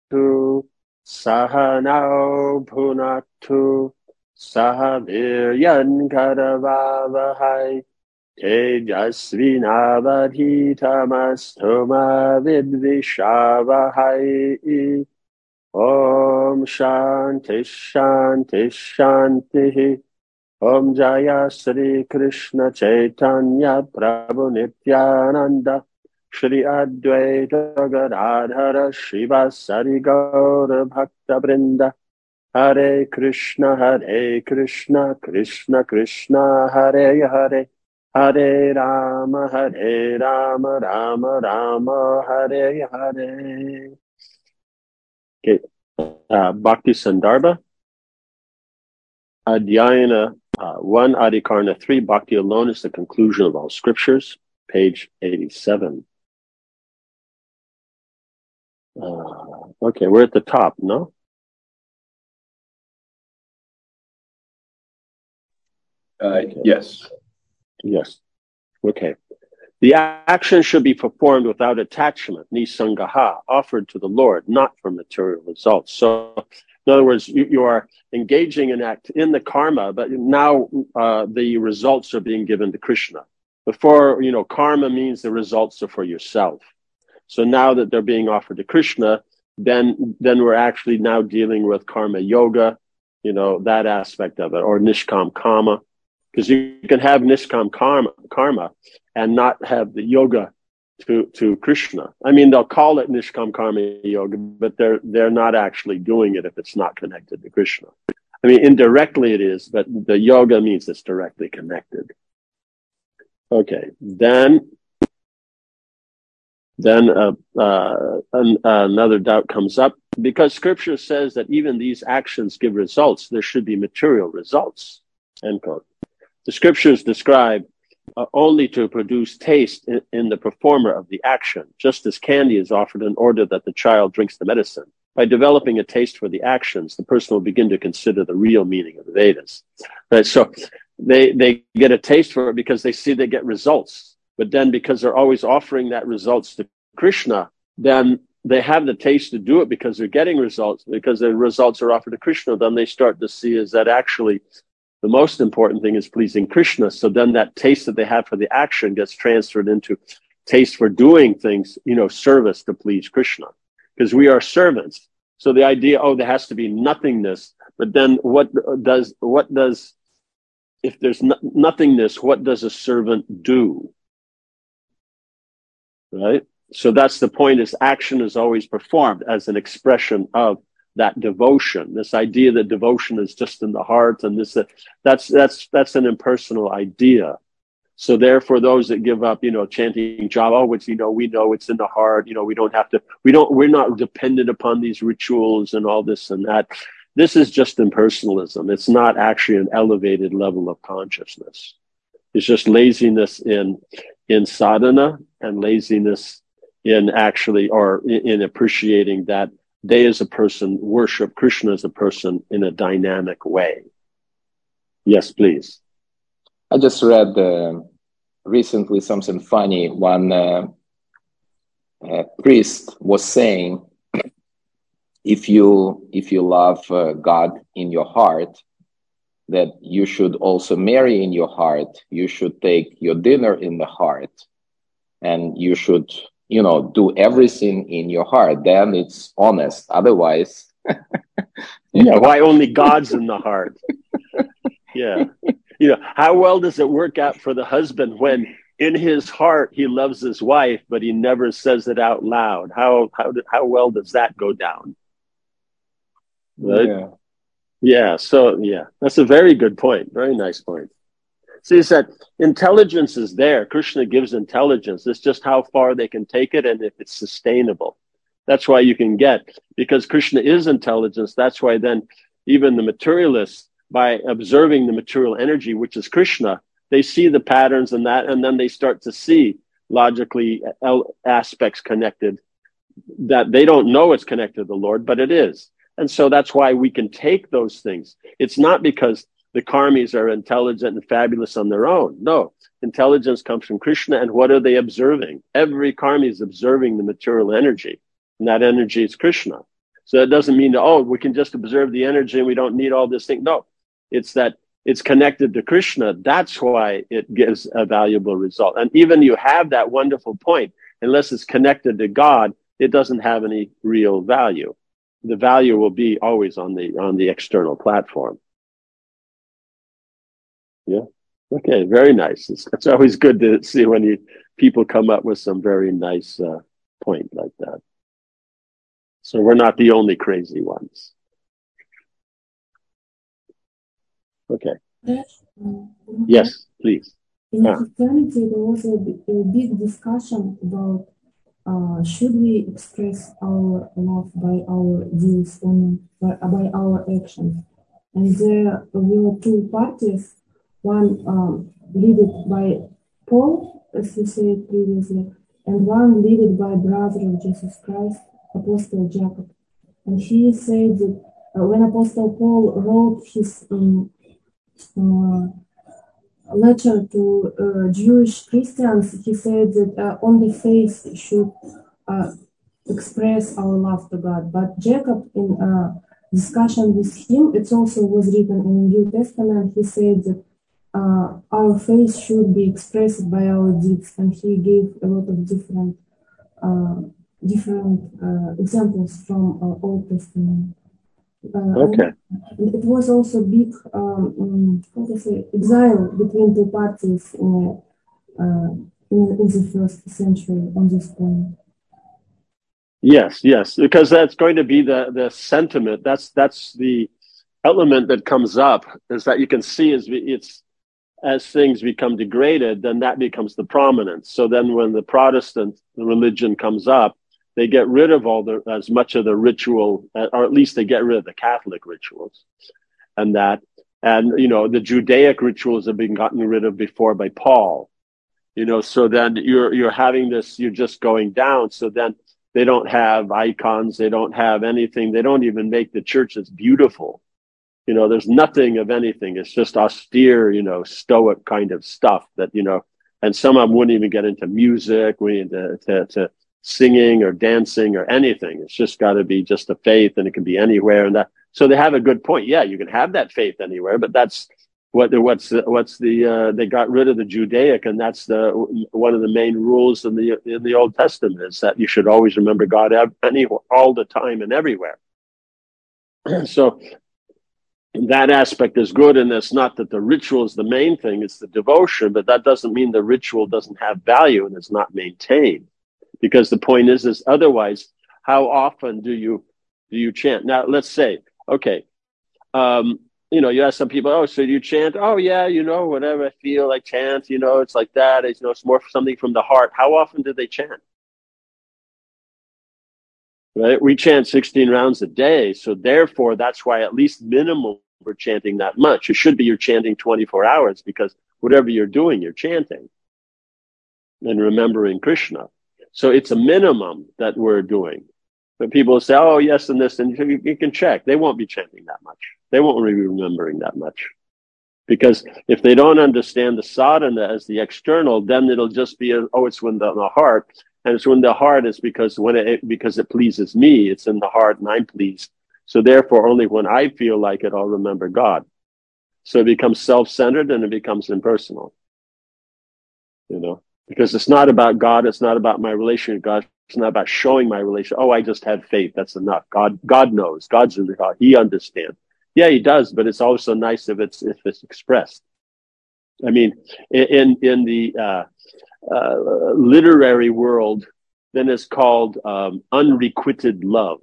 Sahanao bhunaktu saha viryan karavavahai tejasvinavadhitamastu ma vidvishavahai. Om Shanti Shanti Shanti. Om Jaya Sri Krishna Chaitanya Prabhu Nityananda Shri Advaita Gadadhara Shivasari Gaura Bhakta Brinda. Hare Krishna Krishna Krishna Hare Hare, Hare Rama Rama Rama Hare Hare. Okay, Bhakti Sandarbha, Adhyayana 1, Adhikarana 3, Bhakti alone is the conclusion of all scriptures, page 87. Okay, we're at the top, no? Okay. Yes. Yes. Okay. The action should be performed without attachment, nisangaha, offered to the Lord, not for material results. So, in other words, you are engaging in the karma, but now the results are being given to Krishna. Before, karma means the results are for yourself. So now that they're being offered to Krishna, then we're actually now dealing with karma yoga, that aspect of it, or nishkam karma. Because you can have nishkam karma and not have the yoga to Krishna. I mean, they'll call it nishkam karma yoga, but they're not actually doing it if it's not connected to Krishna. I mean, indirectly it is, but the yoga means it's directly connected. Okay, then another doubt comes up. Because Scripture says that even these actions give results, there should be material results, end quote. The Scriptures describe only to produce taste in the performer of the action, just as candy is offered in order that the child drinks the medicine. By developing a taste for the actions, the person will begin to consider the real meaning of the Vedas. Right? So they get a taste for it because they see they get results. But then because they're always offering that results to Krishna, then they have the taste to do it because they're getting results, because the results are offered to Krishna. Then they start to see is that actually the most important thing is pleasing Krishna. So then that taste that they have for the action gets transferred into taste for doing things, service to please Krishna. Because we are servants. So the idea, there has to be nothingness. But then if there's nothingness, what does a servant do? Right? So that's the point, is action is always performed as an expression of that devotion. This idea that devotion is just in the heart, and that's an impersonal idea. So therefore, those that give up, chanting japa, which we know it's in the heart. We're not dependent upon these rituals and all this and that. This is just impersonalism. It's not actually an elevated level of consciousness. It's just laziness in sadhana and laziness in appreciating that they as a person worship Krishna as a person in a dynamic way. Yes, please. I just read recently something funny. One priest was saying, if you love God in your heart, that you should also marry in your heart. You should take your dinner in the heart, and you should, do everything in your heart. Then it's honest. Otherwise, why only God's in the heart? Yeah. How well does it work out for the husband when in his heart he loves his wife, but he never says it out loud? How well does that go down? Right? Yeah. So that's a very good point. Very nice point. See, it's that intelligence is there. Krishna gives intelligence. It's just how far they can take it and if it's sustainable. That's why you can because Krishna is intelligence. That's why then even the materialists, by observing the material energy, which is Krishna, they see the patterns and then they start to see logically aspects connected that they don't know it's connected to the Lord, but it is. And so that's why we can take those things. It's not because the karmis are intelligent and fabulous on their own. No, intelligence comes from Krishna. And what are they observing? Every karmi is observing the material energy, and that energy is Krishna. So it doesn't mean that, oh, we can just observe the energy and we don't need all this thing. No, it's that it's connected to Krishna. That's why it gives a valuable result. And even you have that wonderful point, unless it's connected to God, it doesn't have any real value. The value will be always on the external platform. Yeah. Okay. Very nice. It's always good to see when people come up with some very nice point like that. So we're not the only crazy ones. Okay. Yes, please. In Christianity, there was a big discussion about should we express our love by our deeds or by our actions. And there were two parties, one led by Paul, as you said previously, and one led by brother of Jesus Christ, Apostle Jacob. And he said that when Apostle Paul wrote his letter to Jewish Christians, he said that only faith should express our love to God. But Jacob, in discussion with him, it also was written in the New Testament, he said that our faith should be expressed by our deeds, and he gave a lot of different examples from Old Testament. Okay. It was also big, exile between two parties in the first century on this point. Yes, because that's going to be the sentiment. That's the element that comes up, is that you can see as things become degraded, then that becomes the prominence. So then when the Protestant religion comes up, they get rid of as much of the ritual, or at least they get rid of the Catholic rituals, and the Judaic rituals have been gotten rid of before by Paul. So then you're having this, you're just going down. So then they don't have icons, they don't have anything, they don't even make the churches beautiful. There's nothing of anything. It's just austere, stoic kind of stuff that, and some of them wouldn't even get into music, to singing or dancing or anything. It's just got to be just a faith, and it can be anywhere. And so they have a good point. Yeah, you can have that faith anywhere, but that's they got rid of the Judaic, and that's one of the main rules in the Old Testament, is that you should always remember God all the time and everywhere. So that aspect is good, and it's not that the ritual is the main thing, it's the devotion, but that doesn't mean the ritual doesn't have value and it's not maintained. Because the point is otherwise, how often do you chant? Now, let's say, okay, you ask some people, oh, so do you chant? Oh, yeah, whatever I feel, I chant, it's like that. It's more something from the heart. How often do they chant? Right? We chant 16 rounds a day. So therefore, that's why at least minimum we're chanting that much. It should be you're chanting 24 hours, because whatever you're doing, you're chanting and remembering Krishna. So it's a minimum that we're doing. But people say, oh, yes, and this, and you can check. They won't be chanting that much. They won't be remembering that much. Because if they don't understand the sadhana as the external, then it'll just be, it's in the heart. And it's when the heart is because it pleases me. It's in the heart and I'm pleased. So therefore, only when I feel like it, I'll remember God. So it becomes self-centered and it becomes impersonal. Because it's not about God. It's not about my relation with God. It's not about showing my relation. Oh, I just have faith. That's enough. God knows. God's in the heart. He understands. Yeah, he does. But it's also nice if it's expressed. I mean, in the literary world, then it's called unrequited love,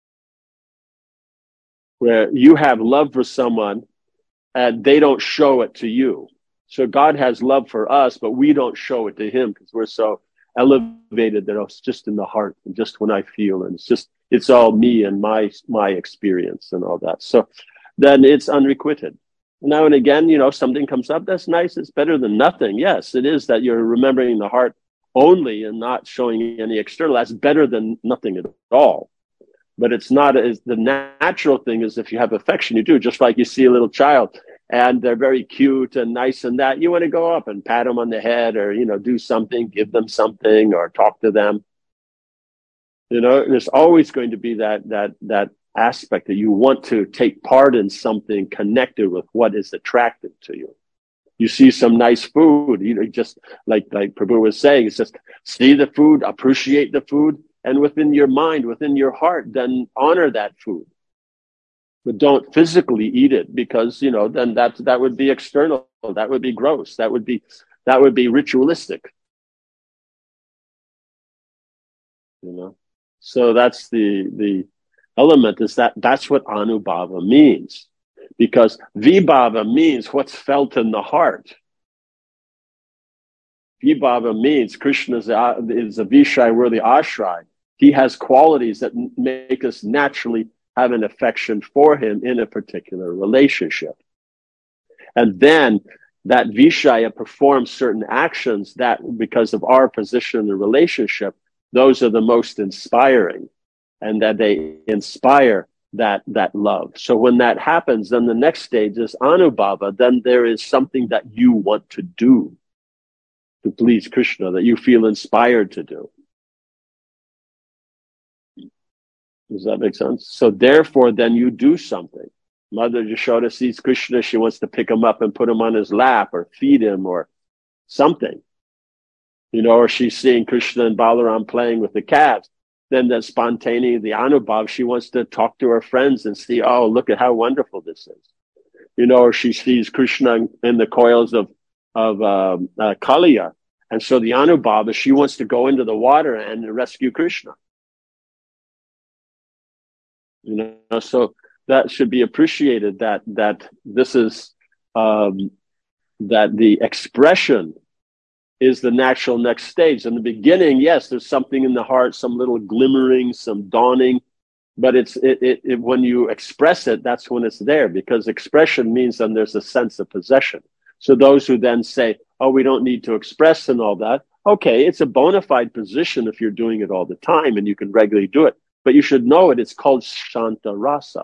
where you have love for someone and they don't show it to you. So God has love for us, but we don't show it to him because we're so elevated that it's just in the heart and just when I feel, and it's all me and my experience and all that. So then it's unrequited. Now and again, something comes up, that's nice. It's better than nothing. Yes, it is that you're remembering the heart only and not showing any external. That's better than nothing at all. But it's not the natural thing is if you have affection, you do, just like you see a little child and they're very cute and nice and that you want to go up and pat them on the head or, do something, give them something or talk to them. There's always going to be that aspect that you want to take part in something connected with what is attractive to you. You see some nice food, just like Prabhu was saying, it's just see the food, appreciate the food, and within your mind, within your heart, then honor that food. But don't physically eat it, because, then that would be external. That would be gross. That would be ritualistic. So that's the element, is that's what Anubhava means. Because Vibhava means what's felt in the heart. Vibhava means Krishna is a Vishai worthy ashray. He has qualities that make us naturally have an affection for him in a particular relationship. And then that Vishaya performs certain actions that, because of our position in the relationship, those are the most inspiring, and that they inspire that love. So when that happens, then the next stage is Anubhava. Then there is something that you want to do to please Krishna, that you feel inspired to do. Does that make sense? So therefore, then you do something. Mother Yashoda sees Krishna, she wants to pick him up and put him on his lap or feed him or something. Or she's seeing Krishna and Balaram playing with the calves. Then the spontaneity, the Anubhav, she wants to talk to her friends and see, oh, look at how wonderful this is. Or she sees Krishna in the coils of Kaliya. And so the Anubhav, she wants to go into the water and rescue Krishna. So that should be appreciated, that this is, that the expression is the natural next stage. In the beginning, yes, there's something in the heart, some little glimmering, some dawning, but it when you express it, that's when it's there, because expression means then there's a sense of possession. So those who then say, oh, we don't need to express and all that, okay, it's a bona fide position if you're doing it all the time and you can regularly do it. But you should know it. It's called Shanta Rasa.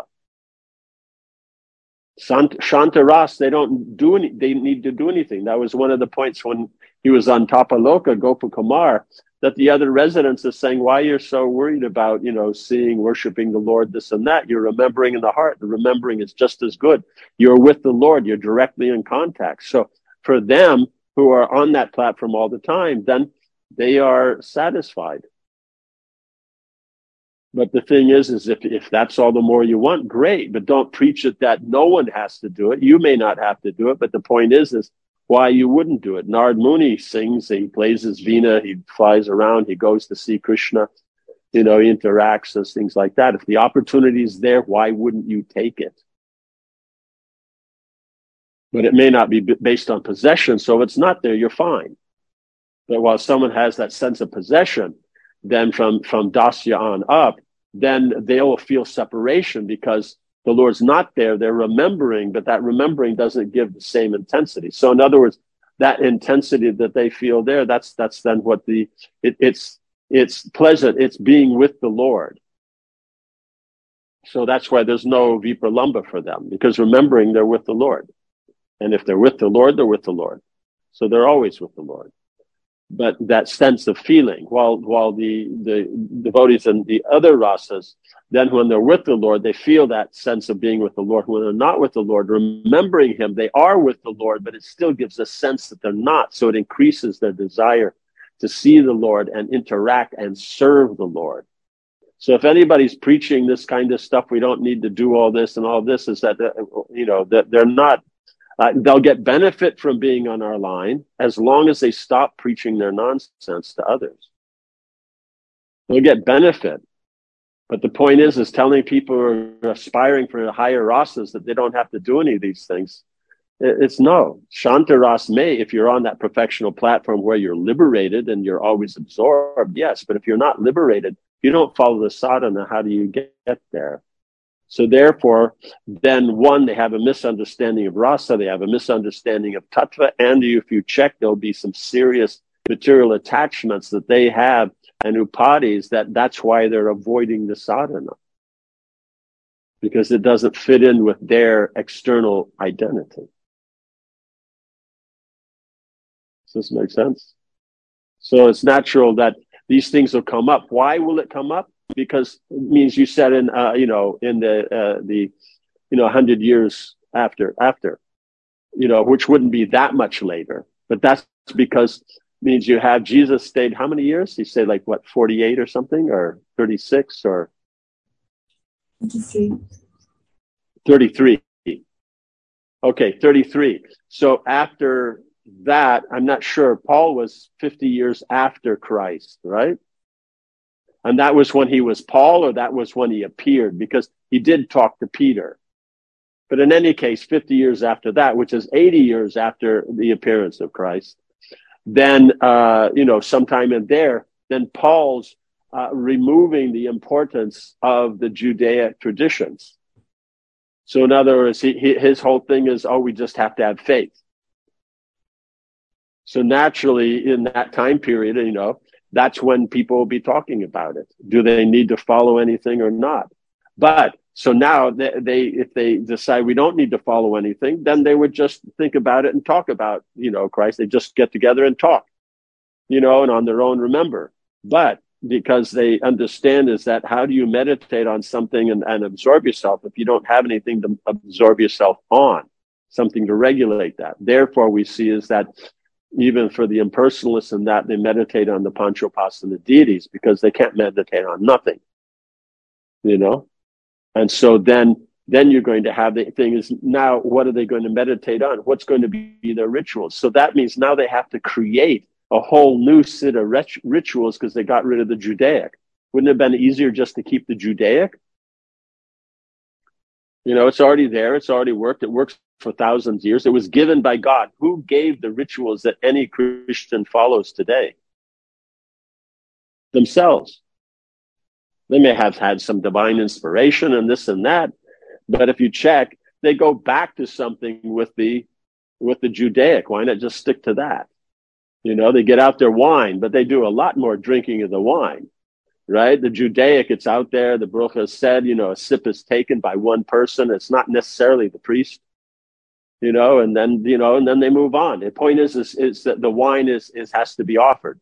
Shanta Rasa, they need to do anything. That was one of the points when he was on Tapaloka, Gopakumar, that the other residents are saying, why you're so worried about, seeing, worshiping the Lord, this and that. You're remembering in the heart. The remembering is just as good. You're with the Lord. You're directly in contact. So for them who are on that platform all the time, then they are satisfied. But the thing is if that's all the more you want, great. But don't preach it that no one has to do it. You may not have to do it. But the point is why you wouldn't do it. Narad Muni sings, he plays his veena, he flies around, he goes to see Krishna, he interacts, does things like that. If the opportunity is there, why wouldn't you take it? But it may not be based on possession, so if it's not there, you're fine. But while someone has that sense of possession, then from Dasya on up, then they will feel separation because the Lord's not there. They're remembering, but that remembering doesn't give the same intensity. So in other words, that intensity that they feel there, that's then what it's pleasant. It's being with the Lord. So that's why there's no vipralamba for them, because remembering they're with the Lord. And if they're with the Lord, they're with the Lord. So they're always with the Lord. But that sense of feeling, while the devotees and the other rasas, then when they're with the Lord, they feel that sense of being with the Lord. When they're not with the Lord, remembering him, they are with the Lord, but it still gives a sense that they're not. So it increases their desire to see the Lord and interact and serve the Lord. So if anybody's preaching this kind of stuff, we don't need to do all this and all this, is that, that they're not, they'll get benefit from being on our line as long as they stop preaching their nonsense to others. They'll get benefit. But the point is telling people who are aspiring for higher rasas that they don't have to do any of these things. It's no. Shanta ras may, if you're on that perfectional platform where you're liberated and you're always absorbed, yes. But if you're not liberated, you don't follow the sadhana, how do you get there? So therefore, then one, they have a misunderstanding of rasa, they have a misunderstanding of tattva, and if you check, there'll be some serious material attachments that they have and upadis, that's why they're avoiding the sadhana. Because it doesn't fit in with their external identity. Does this make sense? So it's natural that these things will come up. Why will it come up? because it means you said in in the 100 years after, which wouldn't be that much later. But that's because it means you have Jesus stayed how many years? He stayed like what, 48 or something, or 36 or 33. Okay, 33. So after that, I'm not sure. Paul was 50 years after Christ, right? And that was when he was Paul, or that was when he appeared, because he did talk to Peter. But in any case, 50 years after that, which is 80 years after the appearance of Christ, then, sometime in there, then Paul's removing the importance of the Judaic traditions. So in other words, his whole thing is, we just have to have faith. So naturally, in that time period, that's when people will be talking about it. Do they need to follow anything or not? But so now if they decide we don't need to follow anything, then they would just think about it and talk about, Christ. They just get together and talk, and on their own remember. But because they understand is that how do you meditate on something and absorb yourself if you don't have anything to absorb yourself on, something to regulate that? Therefore, we see is that even for the impersonalists and that, they meditate on the Panchopassana deities because they can't meditate on nothing, And so then you're going to have the thing is, now what are they going to meditate on? What's going to be their rituals? So that means now they have to create a whole new set of rituals because they got rid of the Judaic. Wouldn't it have been easier just to keep the Judaic? It's already there. It's already worked. It works for thousands of years. It was given by God. Who gave the rituals that any Christian follows today? Themselves. They may have had some divine inspiration and this and that, but if you check, they go back to something with the Judaic. Why not just stick to that? They get out their wine, but they do a lot more drinking of the wine, right? The Judaic, it's out there. The Baruch said, a sip is taken by one person. It's not necessarily the priest, and then they move on. The point is that the wine has to be offered,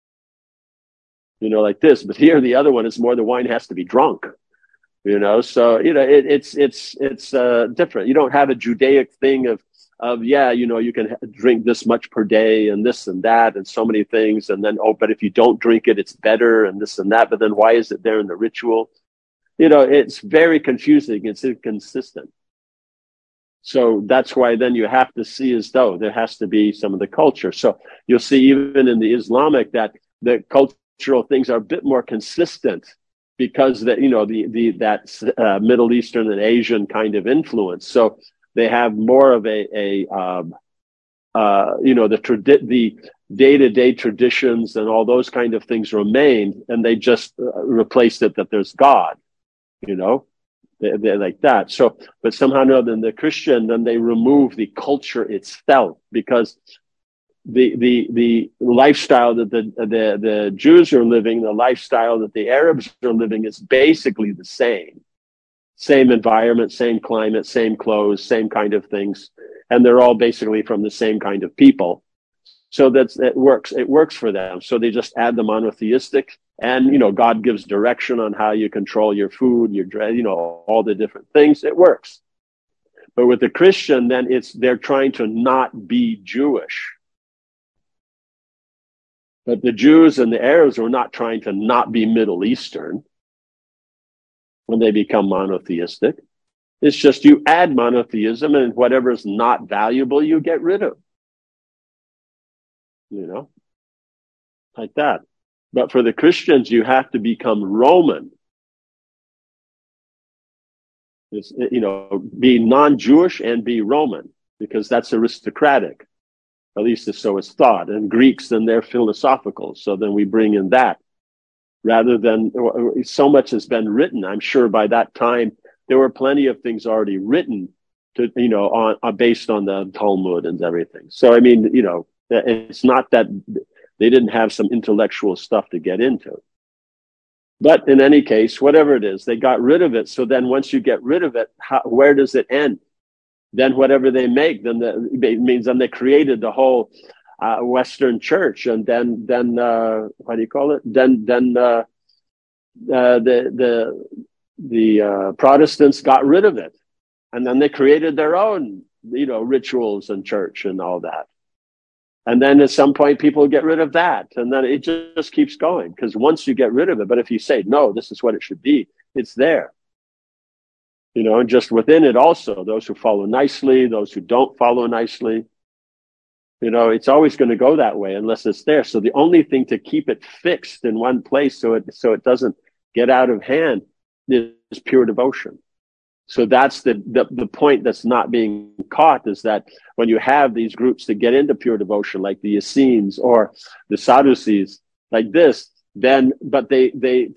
like this. But here, the other one is more the wine has to be drunk, So it's different. You don't have a Judaic thing of you can drink this much per day and this and that and so many things, and then but if you don't drink it, it's better and this and that. But then why is it there in the ritual? It's very confusing. It's inconsistent. So that's why then you have to see as though there has to be some of the culture. So you'll see even in the Islamic that the cultural things are a bit more consistent because that that Middle Eastern and Asian kind of influence. So they have more of the day-to-day traditions and all those kind of things remained, and they just replaced it that there's God, they're like that. So, but somehow or another, in the Christian, then they remove the culture itself because the lifestyle that the Jews are living, the lifestyle that the Arabs are living is basically the same. Same environment, same climate, same clothes, same kind of things. And they're all basically from the same kind of people. So it works. It works for them. So they just add the monotheistic and, God gives direction on how you control your food, your dress, all the different things. It works. But with the Christian, then they're trying to not be Jewish. But the Jews and the Arabs were not trying to not be Middle Eastern. When they become monotheistic, it's just you add monotheism and whatever is not valuable, you get rid of, like that. But for the Christians, you have to become Roman. It's, be non-Jewish and be Roman because that's aristocratic. At least so it's thought. And Greeks, then they're philosophical. So then we bring in that. Rather than so much has been written. I'm sure by that time there were plenty of things already written to, based on the Talmud and everything. So, it's not that they didn't have some intellectual stuff to get into. But in any case, whatever it is, they got rid of it. So then once you get rid of it, where does it end? Then whatever they make, it means then they created the whole Western church, and then what do you call it? Then the Protestants got rid of it, and then they created their own, rituals and church and all that. And then at some point, people get rid of that, and then it just keeps going. Because once you get rid of it, but if you say no, this is what it should be, it's there. And just within it also, those who follow nicely, those who don't follow nicely. It's always going to go that way unless it's there. So the only thing to keep it fixed in one place so it doesn't get out of hand is pure devotion. So that's the point that's not being caught, is that when you have these groups that get into pure devotion, like the Essenes or the Sadducees, like this, then but they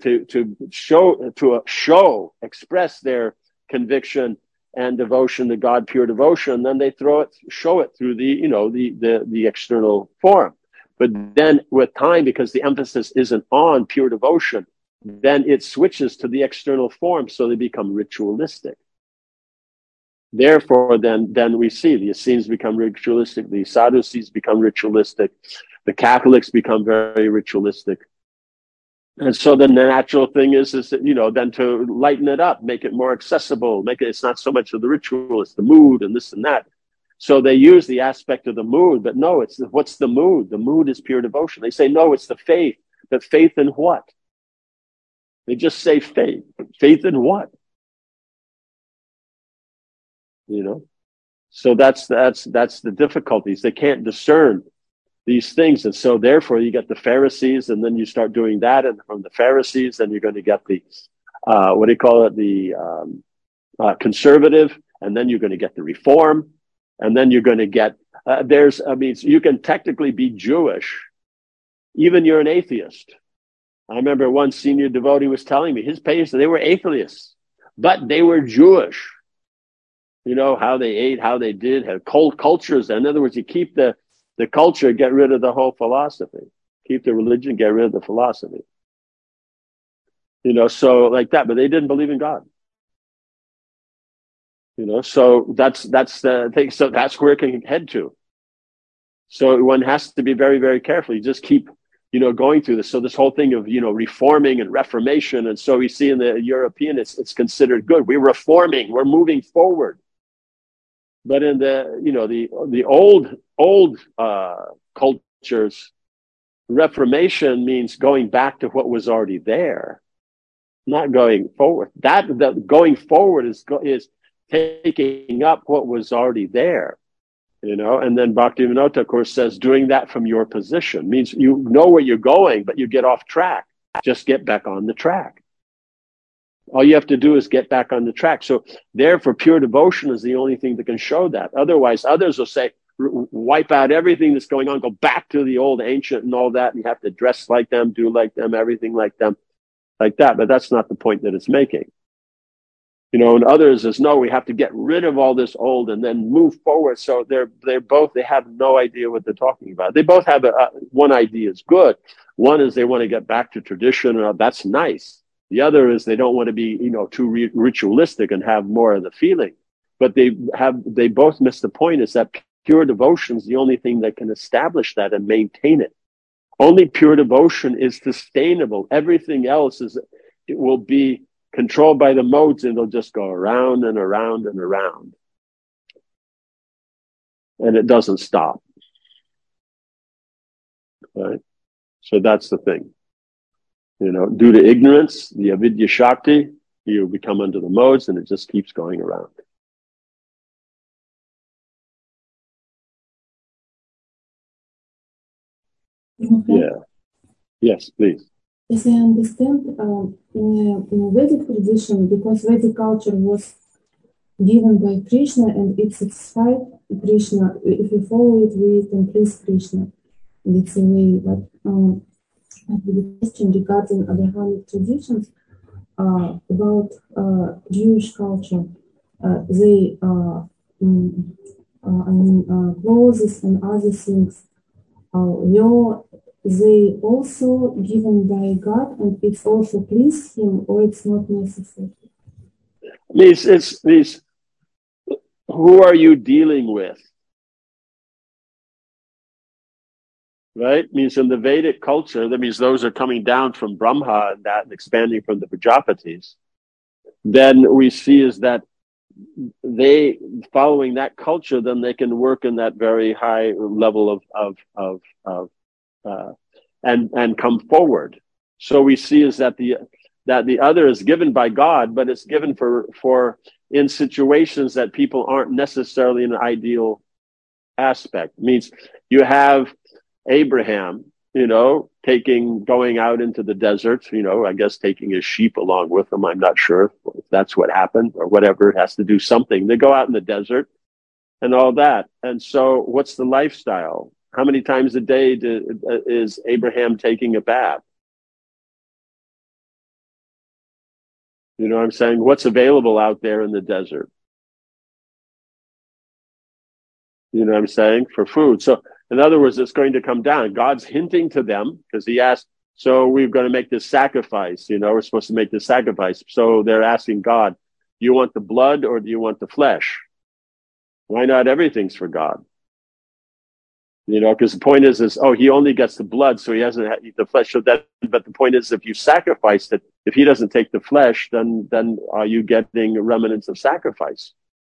express their conviction and devotion to God, pure devotion, then they show it through the external form. But then with time, because the emphasis isn't on pure devotion, then it switches to the external form, so they become ritualistic. Therefore, then we see the Essenes become ritualistic, the Sadducees become ritualistic, the Catholics become very ritualistic. And so then the natural thing is then to lighten it up, make it more accessible, it's not so much of the ritual, it's the mood and this and that. So they use the aspect of the mood, but no, what's the mood? The mood is pure devotion. They say, no, it's the faith. But faith in what? They just say faith. Faith in what? So that's the difficulties. They can't discern these things. And so therefore you get the Pharisees, and then you start doing that. And from the Pharisees, then you're going to get the, the conservative, and then you're going to get the Reform. And then you're going to get, you can technically be Jewish, even you're an atheist. I remember one senior devotee was telling me his parents, they were atheists, but they were Jewish. How they ate, how they did, had cold cultures. In other words, you keep the culture, get rid of the whole philosophy. Keep the religion, get rid of the philosophy. So like that, but they didn't believe in God. So that's the thing. So that's where it can head to. So one has to be very, very careful. You just keep, going through this. So this whole thing of, reforming and reformation. And so we see in the European, it's considered good. We're reforming, we're moving forward. But in the old cultures, reformation means going back to what was already there, not going forward. The going forward is taking up what was already there, And then Bhaktivinoda, of course, says doing that from your position means you know where you're going, but you get off track. Just get back on the track. All you have to do is get back on the track. So therefore, pure devotion is the only thing that can show that. Otherwise, others will say, wipe out everything that's going on, go back to the old ancient and all that, and you have to dress like them, do like them, everything like them, like that. But that's not the point that it's making. And others is, no, we have to get rid of all this old and then move forward. So they have no idea what they're talking about. They both have one idea is good. One is they want to get back to tradition, and that's nice. The other is they don't want to be, too ritualistic and have more of the feeling. But they both miss the point, is that pure devotion is the only thing that can establish that and maintain it. Only pure devotion is sustainable. Everything else it will be controlled by the modes, and it'll just go around and around and around. And it doesn't stop. Right? So that's the thing. Due to ignorance, the avidya shakti, you become under the modes, and it just keeps going around. Okay. Yeah. Yes, please. As I understand, in Vedic tradition, because Vedic culture was given by Krishna and it satisfied Krishna, if we follow it, we can please Krishna. And it's a way, but the question regarding Abrahamic traditions about Jewish culture, they clothes and other things, were they also given by God, and it's also please Him, or it's not necessary? These. Who are you dealing with? right? Means in the Vedic culture, that means those are coming down from Brahma and that and expanding from the Prajapatis. Then we see is that they, following that culture, then they can work in that very high level and come forward. So we see is that the other is given by God, but it's given for in situations that people aren't necessarily in an ideal aspect. It means you have Abraham, going out into the desert, I guess taking his sheep along with him. I'm not sure if that's what happened or whatever. It has to do something. They go out in the desert and all that. And so what's the lifestyle? How many times a day is Abraham taking a bath? You know what I'm saying? What's available out there in the desert? You know what I'm saying? For food. So in other words, it's going to come down. God's hinting to them because he asked, so we're going to make this sacrifice. We're supposed to make this sacrifice. So they're asking God, do you want the blood or do you want the flesh? Why not everything's for God? Because the point is, he only gets the blood, so he doesn't eat the flesh. But the point is, if you sacrifice it, if he doesn't take the flesh, then are you getting remnants of sacrifice?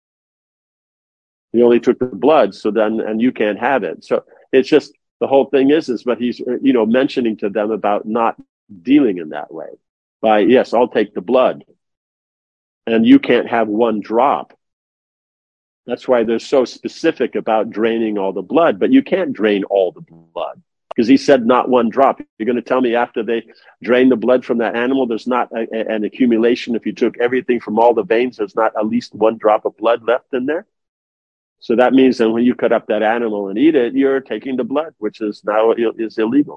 He only took the blood, and you can't have it. So it's just, the whole thing is, but he's, mentioning to them about not dealing in that way. By, yes, I'll take the blood. And you can't have one drop. That's why they're so specific about draining all the blood, but you can't drain all the blood. Because he said not one drop. You're going to tell me after they drain the blood from that animal, there's not an accumulation. If you took everything from all the veins, there's not at least one drop of blood left in there? So that means that when you cut up that animal and eat it, you're taking the blood, which is now is illegal.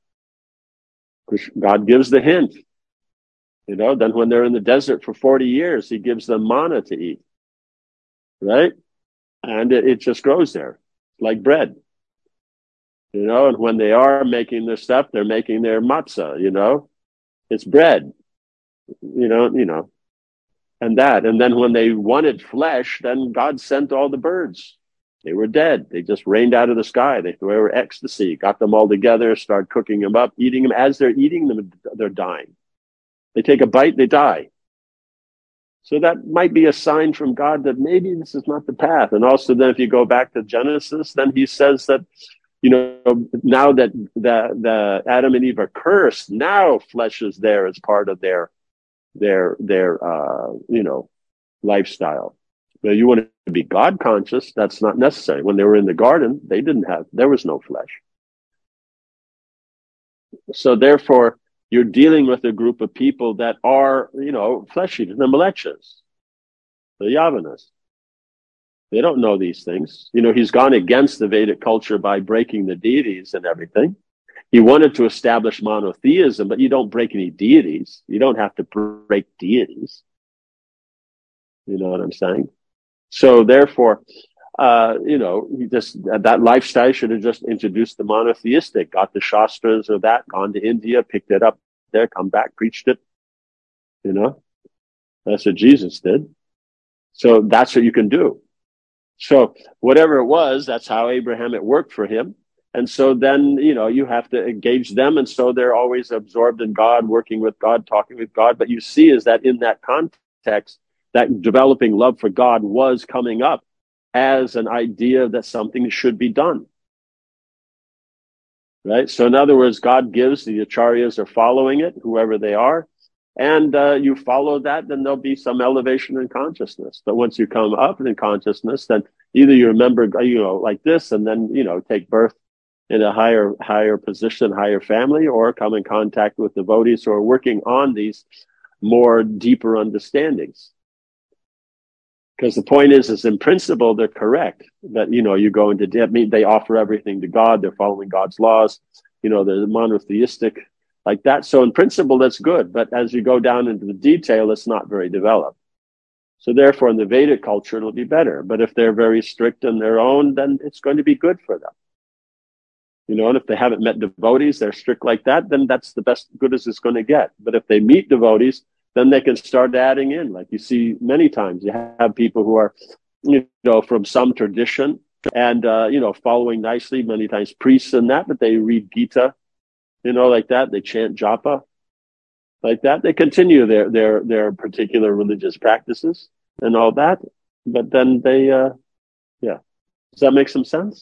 God gives the hint. Then when they're in the desert for 40 years, he gives them manna to eat. Right? And it just grows there like bread. And when they are making their stuff, they're making their matzah, it's bread, and that. And then when they wanted flesh, then God sent all the birds. They were dead. They just rained out of the sky. They were ecstasy, got them all together, started cooking them up, eating them. As they're eating them, they're dying. They take a bite, they die. So that might be a sign from God that maybe this is not the path. And also then if you go back to Genesis, then he says that, now that the Adam and Eve are cursed, now flesh is there as part of their lifestyle. But you want to be God conscious, that's not necessary. When they were in the garden, there was no flesh. So therefore, you're dealing with a group of people that are, flesh eaters, the Melechas, the Yavanas. They don't know these things. He's gone against the Vedic culture by breaking the deities and everything. He wanted to establish monotheism, but you don't break any deities. You don't have to break deities. You know what I'm saying? So therefore, that lifestyle should have just introduced the monotheistic, got the Shastras or that, gone to India, picked it up there, come back, preached it. That's what Jesus did. So that's what you can do. So whatever it was, that's how Abraham, it worked for him. And so then, you have to engage them. And so they're always absorbed in God, working with God, talking with God. But you see is that in that context, that developing love for God was coming up as an idea that something should be done. Right? So in other words, God gives, the acharyas are following it, whoever they are. And you follow that, then there'll be some elevation in consciousness. But once you come up in consciousness, then either you remember, like this, and then, take birth in a higher position, higher family, or come in contact with devotees who are working on these more deeper understandings. Because the point is in principle, they're correct. That, you go into debt, they offer everything to God, they're following God's laws, they're monotheistic, like that. So in principle, that's good. But as you go down into the detail, it's not very developed. So therefore, in the Vedic culture, it'll be better. But if they're very strict in their own, then it's going to be good for them. And if they haven't met devotees, they're strict like that, then that's the best good as it's going to get. But if they meet devotees, then they can start adding in. Like you see many times, you have people who are, from some tradition, and following nicely, many times priests and that, but they read Gita, like that. They chant japa like that. They continue their particular religious practices and all that, but then they, Does that make some sense?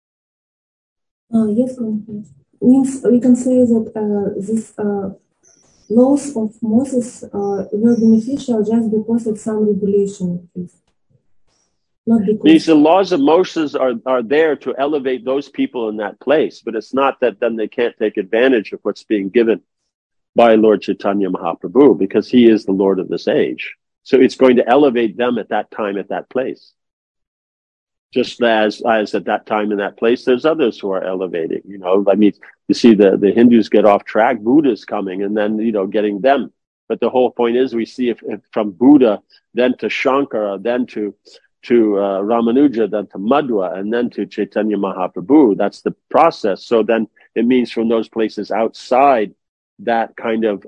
Yes, means we can say that this laws of Moses were beneficial just because of some regulation, not because. The laws of Moses are there to elevate those people in that place, but it's not that then they can't take advantage of what's being given by Lord Chaitanya Mahaprabhu, because he is the Lord of this age. So it's going to elevate them at that time, at that place. Just as at that time in that place, there's others who are elevating, you see the Hindus get off track, Buddha's coming, and then, getting them. But the whole point is we see if from Buddha, then to Shankara, then to Ramanuja, then to Madhva, and then to Chaitanya Mahaprabhu. That's the process. So then it means from those places outside that kind of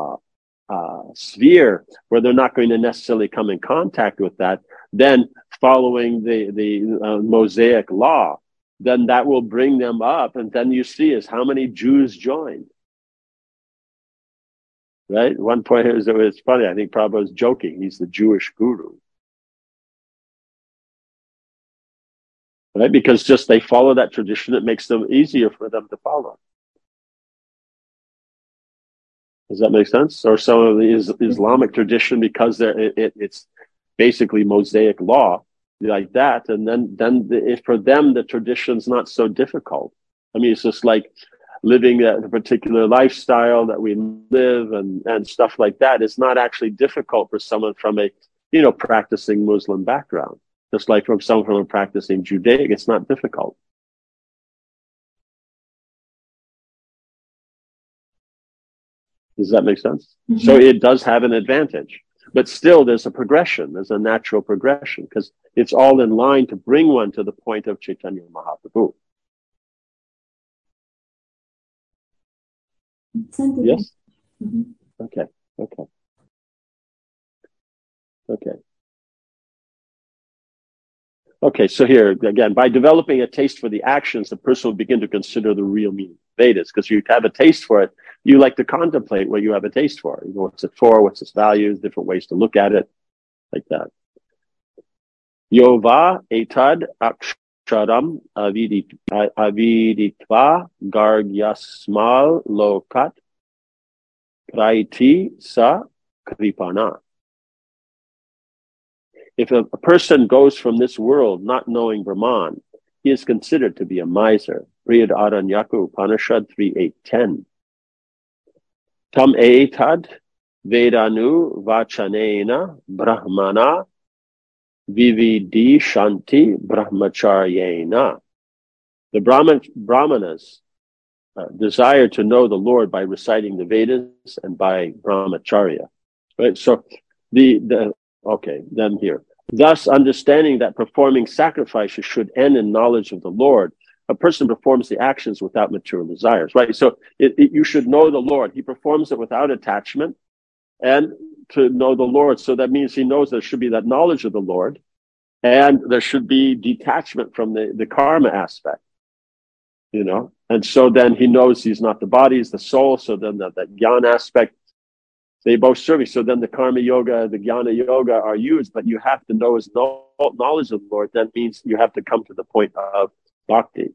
sphere where they're not going to necessarily come in contact with that, then following the Mosaic law, then that will bring them up. And then you see is how many Jews joined. Right? One point it's funny, I think Prabhupada was joking. He's the Jewish guru. Right? Because just they follow that tradition, it makes them easier for them to follow. Does that make sense? Or some of the Islamic tradition, because it's basically Mosaic law like that, and then for them the tradition's not so difficult. I mean, it's just like living a particular lifestyle that we live and stuff like that. It's not actually difficult for someone from a practicing Muslim background. Just like from someone from a practicing Judaic, it's not difficult. Does that make sense? Mm-hmm. So it does have an advantage. But still, there's a progression. There's a natural progression because it's all in line to bring one to the point of Chaitanya Mahaprabhu. Yes? Mm-hmm. Okay. Okay, so here, again, by developing a taste for the actions, the person will begin to consider the real meaning of Vedas, because you have a taste for it. You like to contemplate what you have a taste for. What's it for? What's its values? Different ways to look at it, like that. Yova etad aksharam aviditva gargyasmal lokat praiti sa kripana. If a person goes from this world not knowing Brahman, he is considered to be a miser. Read Aranyaku Upanishad 3.8.10. Tam etad vedanu vachanena brahmana vividi shanti brahmacharyena. The Brahmanas desire to know the Lord by reciting the Vedas and by brahmacharya. Right? So okay, then here. Thus, understanding that performing sacrifices should end in knowledge of the Lord, a person performs the actions without material desires, right? So you should know the Lord. He performs it without attachment and to know the Lord. So that means he knows there should be that knowledge of the Lord and there should be detachment from the karma aspect, And so then he knows he's not the body, he's the soul. So then that jnana aspect, they both serve you. So then the karma yoga, the jnana yoga are used, but you have to know his knowledge of the Lord. That means you have to come to the point of bhakti.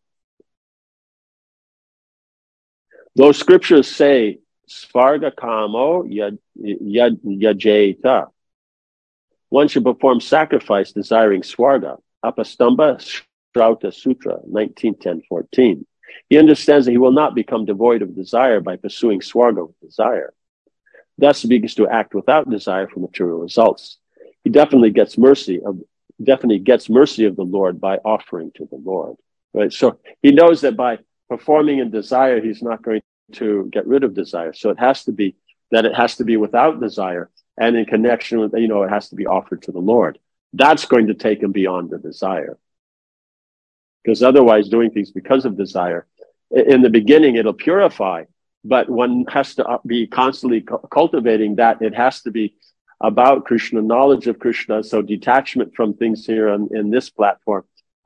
Those scriptures say, Svarga kamo yajeta. One should perform sacrifice desiring Swarga. Apastamba Shrauta Sutra, 19.10.14. He understands that he will not become devoid of desire by pursuing Swarga with desire. Thus, he begins to act without desire for material results. He definitely gets mercy of the Lord by offering to the Lord. Right? So he knows that by performing in desire, he's not going to get rid of desire. So it has to be without desire and in connection with, it has to be offered to the Lord. That's going to take him beyond the desire. Because otherwise, doing things because of desire, in the beginning, it'll purify. But one has to be constantly cultivating that. It has to be about Krishna, knowledge of Krishna. So detachment from things here in this platform,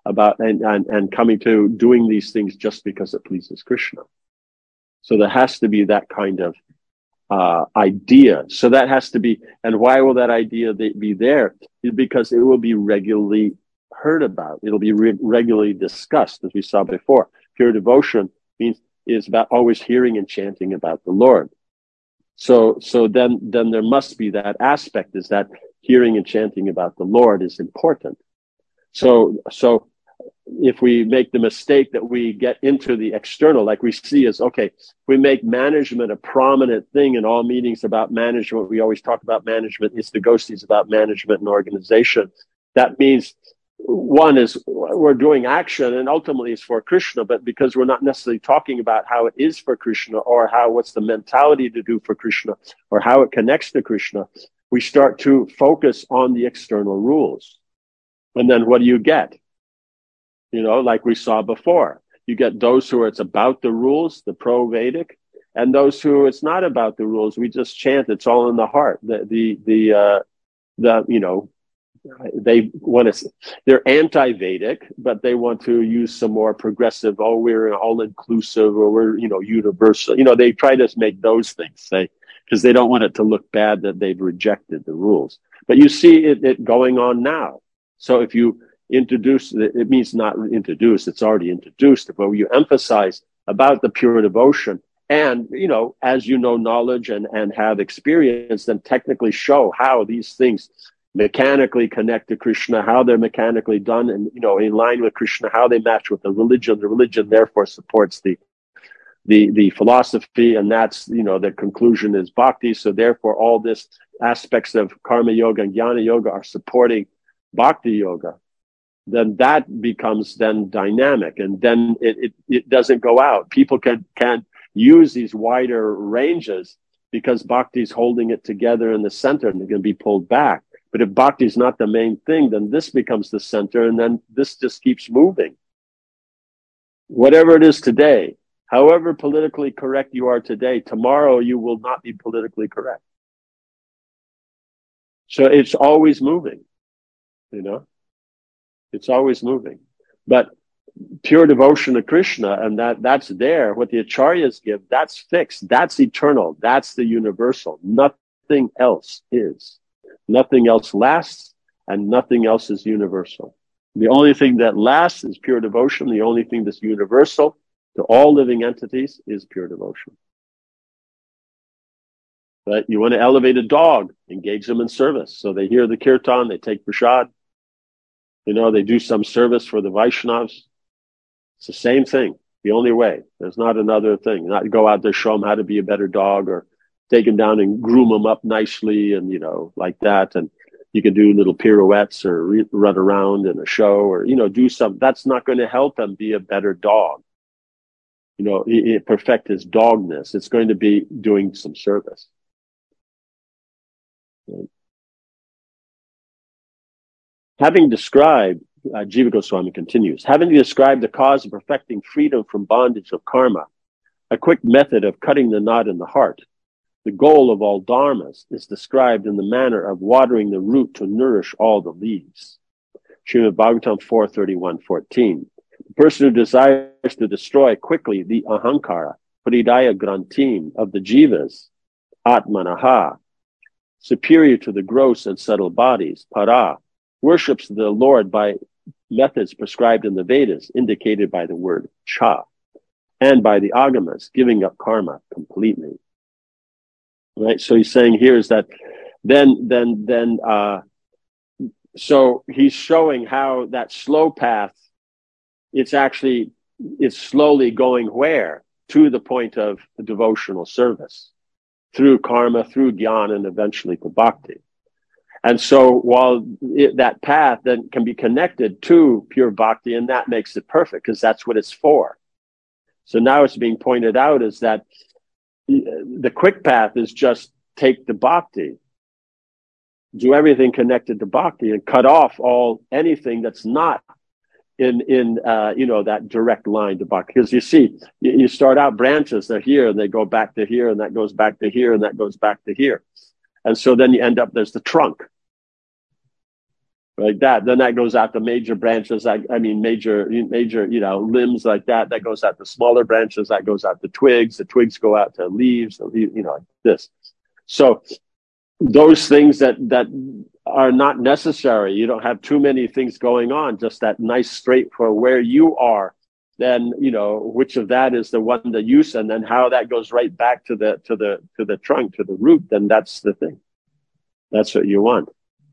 about and coming to doing these things just because it pleases Krishna. So there has to be that kind of idea. So that has to be, and why will that idea be there? Because it will be regularly heard about. It'll be regularly discussed, as we saw before. Pure devotion is about always hearing and chanting about the Lord. So then there must be that aspect, is that hearing and chanting about the Lord is important. So if we make the mistake that we get into the external, like we see as, okay, we make management a prominent thing in all meetings about management. We always talk about management. Istagostis about management and organization. That means one is we're doing action and ultimately it's for Krishna, but because we're not necessarily talking about how it is for Krishna or what's the mentality to do for Krishna or how it connects to Krishna, we start to focus on the external rules. And then what do you get? Like we saw before, you get those who it's about the rules, the pro-Vedic, and those who it's not about the rules. We just chant. It's all in the heart. They're anti-Vedic, but they want to use some more progressive, we're all-inclusive, or we're, universal. They try to make those things, because they don't want it to look bad that they've rejected the rules. But you see it going on now. So if you introduce, it means not introduce, it's already introduced, but you emphasize about the pure devotion and, as knowledge and have experience, then technically show how these things mechanically connect to Krishna, how they're mechanically done and, in line with Krishna, how they match with the religion. The religion therefore supports the philosophy, and that's, the conclusion is bhakti. So therefore all this aspects of karma yoga and jnana yoga are supporting bhakti yoga. Then that becomes then dynamic, and then it doesn't go out. People can use these wider ranges because bhakti is holding it together in the center and they're going to be pulled back. But if bhakti is not the main thing, then this becomes the center, and then this just keeps moving. Whatever it is today, however politically correct you are today, tomorrow you will not be politically correct. So it's always moving, It's always moving. But pure devotion to Krishna, and that's there, what the acharyas give, that's fixed, that's eternal, that's the universal. Nothing else is. Nothing else lasts, and nothing else is universal. The only thing that lasts is pure devotion. The only thing that's universal to all living entities is pure devotion. But you want to elevate a dog, engage them in service. So they hear the kirtan, they take prasad, they do some service for the Vaishnavas. It's the same thing, the only way. There's not another thing. Not go out there, show them how to be a better dog, or take them down and groom them up nicely and, like that. And you can do little pirouettes or run around in a show or, do something. That's not going to help them be a better dog. Perfect his dogness. It's going to be doing some service. Right. Having described, Jiva Goswami continues, having described the cause of perfecting freedom from bondage of karma, a quick method of cutting the knot in the heart, the goal of all dharmas is described in the manner of watering the root to nourish all the leaves. Srimad Bhagavatam 4:31-14. The person who desires to destroy quickly the ahankara, hridaya grantim of the jivas, atmanaha, superior to the gross and subtle bodies, para, worships the Lord by methods prescribed in the Vedas, indicated by the word cha, and by the agamas, giving up karma completely. Right? So he's saying here is that so he's showing how that slow path, it's slowly going where? To the point of devotional service, through karma, through jnana, and eventually to bhakti. And so while that path then can be connected to pure bhakti, and that makes it perfect because that's what it's for. So now it's being pointed out is that the quick path is just take the bhakti, do everything connected to bhakti, and cut off anything that's not in that direct line to bhakti. Because you see, you start out branches, they're here, and they go back to here, and that goes back to here, and that goes back to here. And so then you end up, there's the trunk. like that. Then that goes out to major branches, major, limbs like that. That goes out to smaller branches. That goes out to twigs. The twigs go out to leaves, like this. So those things that are not necessary, you don't have too many things going on, just that nice straight for where you are. Then, which of that is the one that use, and then how that goes right back to the trunk, to the root, then that's the thing. That's what you want.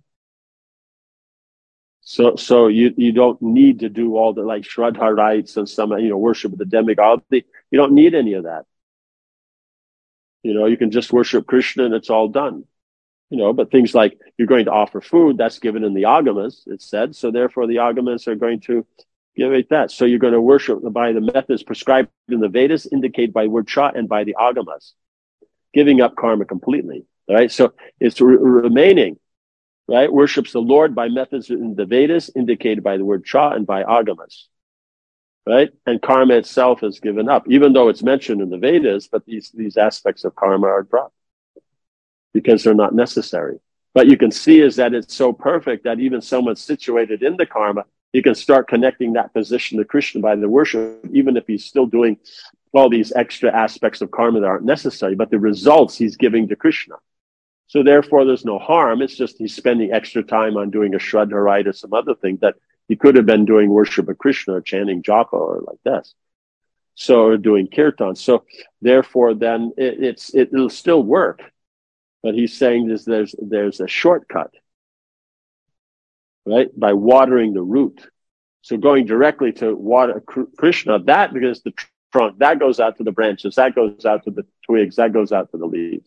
So you don't need to do all the like Shraddha rites and some, worship of the demigod. You don't need any of that. You can just worship Krishna and it's all done. But things like you're going to offer food, that's given in the Agamas, it's said. So therefore the Agamas are going to give it that. So you're going to worship by the methods prescribed in the Vedas, indicated by word cha, and by the Agamas, giving up karma completely. Right? So it's remaining. Right? Worships the Lord by methods in the Vedas, indicated by the word cha and by Agamas. Right? And karma itself is given up, even though it's mentioned in the Vedas, but these aspects of karma are dropped because they're not necessary. But you can see is that it's so perfect that even someone situated in the karma, you can start connecting that position to Krishna by the worship, even if he's still doing all these extra aspects of karma that aren't necessary, but the results he's giving to Krishna. So therefore, there's no harm. It's just he's spending extra time on doing a Shraddha rite or some other thing that he could have been doing worship of Krishna or chanting japa or like this. So doing kirtan. So therefore, then it'll still work. But he's saying there's a shortcut, right? By watering the root. So going directly to water Krishna, that because the trunk, that goes out to the branches, that goes out to the twigs, that goes out to the leaves.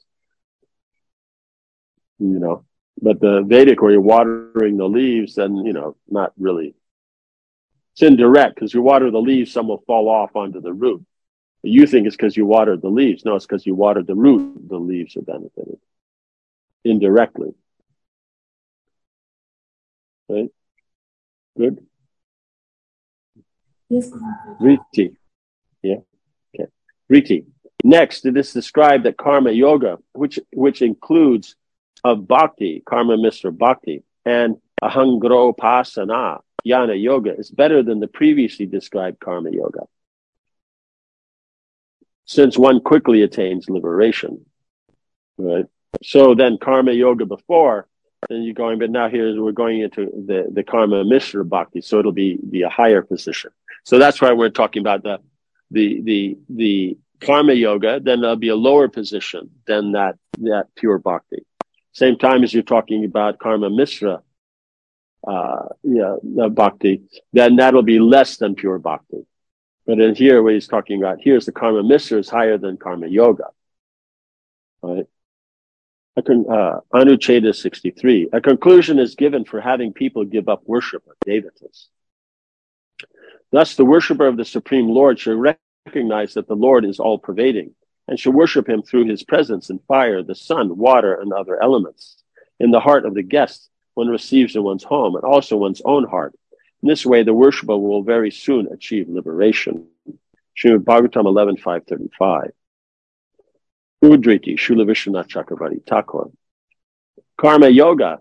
But the Vedic where you're watering the leaves, then, not really. It's indirect because you water the leaves, some will fall off onto the root. But you think it's because you watered the leaves. No, it's because you watered the root. The leaves are benefited indirectly. Right? Good? Yes. Riti. Yeah. Okay. Riti. Next, it is described that karma yoga, which includes of bhakti, karma mishra bhakti, and ahangropasana, jnana yoga, is better than the previously described karma yoga, since one quickly attains liberation. Right? So then karma yoga before, then you're going, but now we're going into the karma mishra bhakti, so it'll be a higher position. So that's why we're talking about the karma yoga, then there'll be a lower position than that pure bhakti. Same time as you're talking about karma mishra, bhakti, then that'll be less than pure bhakti. But in here, what he's talking about here is the karma mishra is higher than karma yoga. Right? Anucheda 63. A conclusion is given for having people give up worship of devatas. Thus, the worshiper of the Supreme Lord should recognize that the Lord is all-pervading, and should worship him through his presence in fire, the sun, water, and other elements. In the heart of the guest, one receives in one's home, and also one's own heart. In this way, the worshiper will very soon achieve liberation. Srimad Bhagavatam 11.535. Udriti, Srila Vishwanath Chakravarti Thakur. Karma yoga.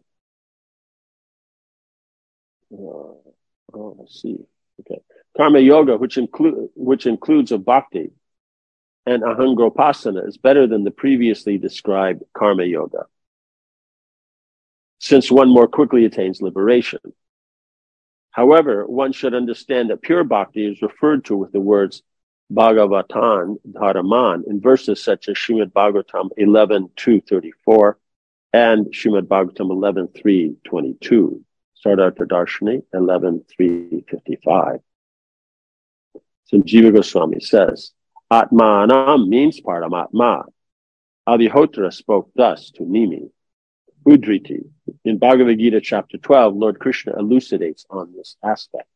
Let's see. Okay. Karma yoga, which includes a bhakti and ahangropasana, is better than the previously described karma yoga, since one more quickly attains liberation. However, one should understand that pure bhakti is referred to with the words Bhagavatan Dharaman in verses such as Srimad Bhagavatam 11.234 and Srimad Bhagavatam 11.322. Sardartha Darshani 11.355. So Jiva Goswami says, Atmanam means Paramatma. Avihotra spoke thus to Nimi. Udriti. In Bhagavad Gita chapter 12, Lord Krishna elucidates on this aspect.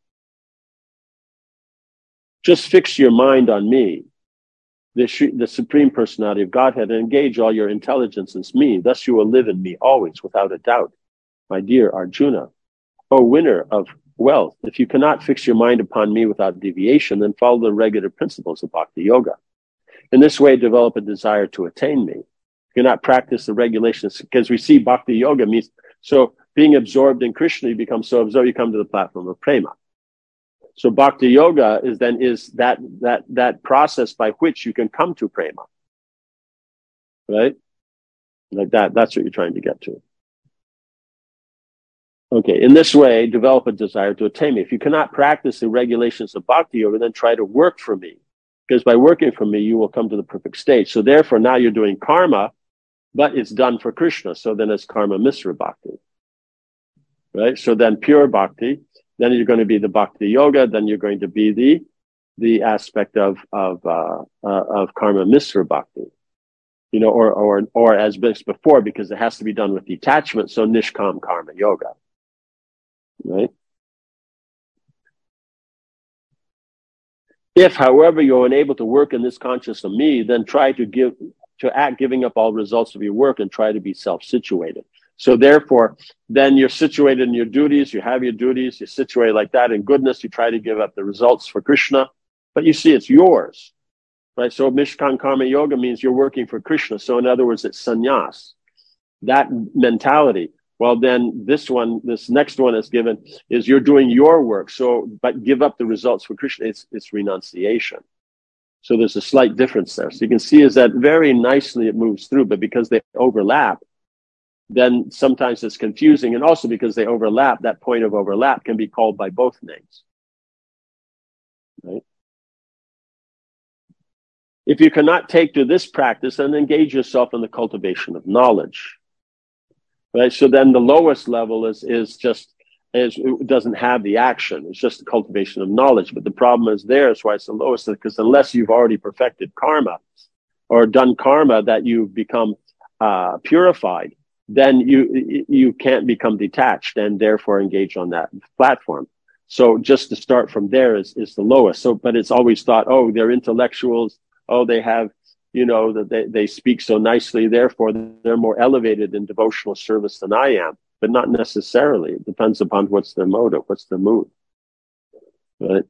Just fix your mind on me, the Supreme Personality of Godhead, and engage all your intelligence in me. Thus you will live in me always, without a doubt. My dear Arjuna, O winner of wealth, if you cannot fix your mind upon me without deviation, then follow the regular principles of Bhakti Yoga. In this way, develop a desire to attain me. You cannot practice the regulations, because we see Bhakti Yoga means, so being absorbed in Krishna, you become so absorbed, you come to the platform of prema. So bhakti yoga is that process by which you can come to prema. Right? Like that. That's what you're trying to get to. Okay. In this way, develop a desire to attain me. If you cannot practice the regulations of bhakti yoga, then try to work for me. Because by working for me, you will come to the perfect stage. So therefore, now you're doing karma, but it's done for Krishna. So then it's karma misra bhakti. Right? So then pure bhakti, then you're going to be the bhakti yoga, then you're going to be the aspect of karma misra bhakti. You know, or as before, because it has to be done with detachment, so nishkam karma yoga. Right? If, however, you're unable to work in this conscious of me, then try to act giving up all results of your work and try to be self-situated. So therefore, then you're situated in your duties, you have your duties, you're situated like that in goodness, you try to give up the results for Krishna, but you see it's yours. Right? So Nishkam Karma Yoga means you're working for Krishna. So in other words, it's sannyas. That mentality. Well, then this next one is given is you're doing your work. So, but give up the results for Krishna. It's renunciation. So there's a slight difference there. So you can see is that very nicely it moves through, but because they overlap, then sometimes it's confusing. And also because they overlap, that point of overlap can be called by both names. Right? If you cannot take to this practice, then engage yourself in the cultivation of knowledge. Right? So then the lowest level it doesn't have the action. It's just the cultivation of knowledge. But the problem is that's why it's the lowest, because unless you've already perfected karma or done karma that you've become purified, then you can't become detached and therefore engage on that platform. So just to start from there is the lowest. So, but it's always thought, oh, they're intellectuals. Oh, they have, you know, that they speak so nicely. Therefore, they're more elevated in devotional service than I am. But not necessarily. It depends upon what's their motive, what's their mood. Right?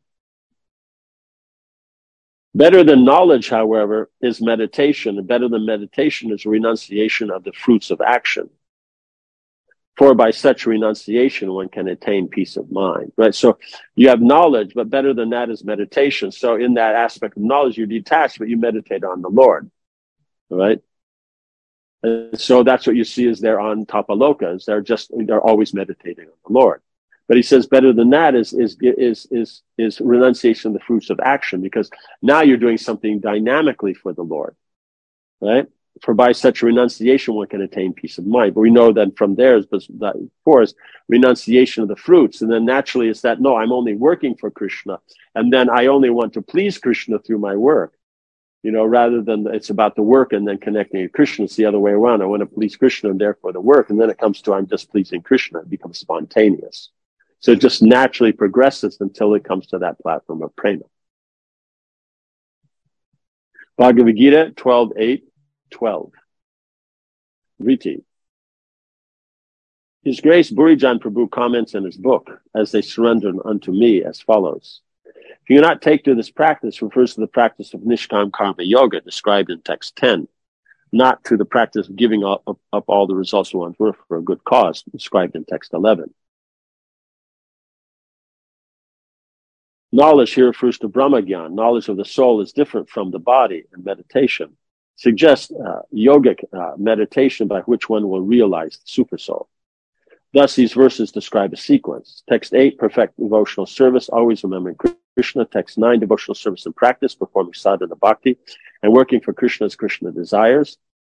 Better than knowledge, however, is meditation. And better than meditation is renunciation of the fruits of action. For by such renunciation, one can attain peace of mind. Right? So you have knowledge, but better than that is meditation. So in that aspect of knowledge, you're detached, but you meditate on the Lord. Right? And so that's what you see is they're on tapalokas. They're always meditating on the Lord. But he says better than that is renunciation of the fruits of action, because now you're doing something dynamically for the Lord. Right? For by such renunciation, one can attain peace of mind. But we know that from there is renunciation of the fruits. And then naturally it's that, no, I'm only working for Krishna. And then I only want to please Krishna through my work. You know, rather than it's about the work and then connecting to Krishna, it's the other way around. I want to please Krishna and therefore the work. And then it comes to I'm just pleasing Krishna. It becomes spontaneous. So it just naturally progresses until it comes to that platform of prema. Bhagavad Gita 12:8-12. Riti. His Grace Burijan Prabhu comments in his book, As They Surrender Unto Me, as follows. If you cannot take to this practice, refers to the practice of Nishkam Karma Yoga described in text 10, not to the practice of giving up all the results of one's work for a good cause described in text 11. Knowledge here refers to Brahmagyan. Knowledge of the soul is different from the body, and meditation suggests yogic meditation by which one will realize the supersoul. Thus, these verses describe a sequence. Text 8, perfect devotional service, always remembering Krishna. Text 9, devotional service and practice, performing sadhana bhakti, and working for Krishna as Krishna desires.